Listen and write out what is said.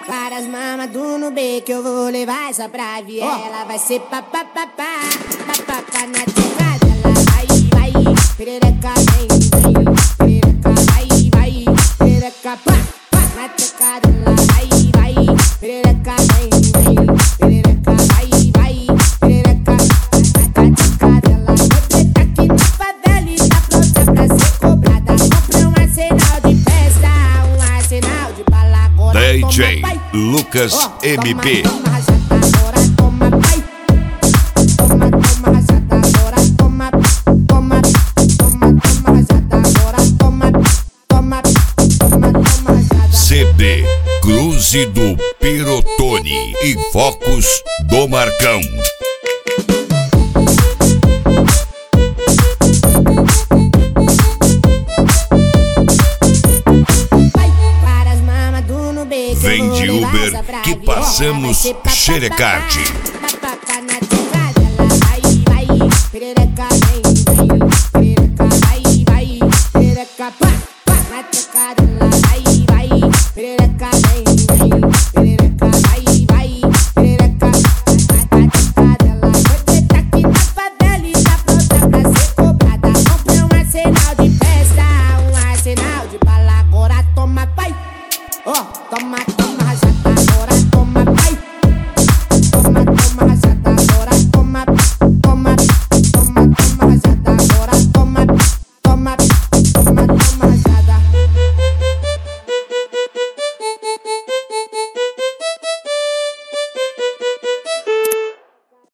Várias mamas do Nubê que eu vou levar essa pra viela. Vai ser papapá, papapá na tocada. Ela vai, perereca, vem, perereca, vai, perereca, pá, na tocada. Ela vai, perereca, vem, perereca, vai, perereca, na tocada. Ela foi preta aqui na favela e tá pronta pra ser cobrada. Compra um arsenal de festa, um arsenal de bala. Agora DJ Lucas MP. Toma rajada, agora toma, pai. Toma rajada, agora toma, rajada, agora toma rajada. CD Cruze do Pirotone e Focos do Marcão. Várias mamas do Nubê que eu Vem vou de levar Uber essa pra que viela. passamos Vai ser papapá, xerecard. papapá na tocada. Ela vai, perereca, vem, perereca, vai, perereca, pá, na tocada. Ela vai, perereca, vem, perereca.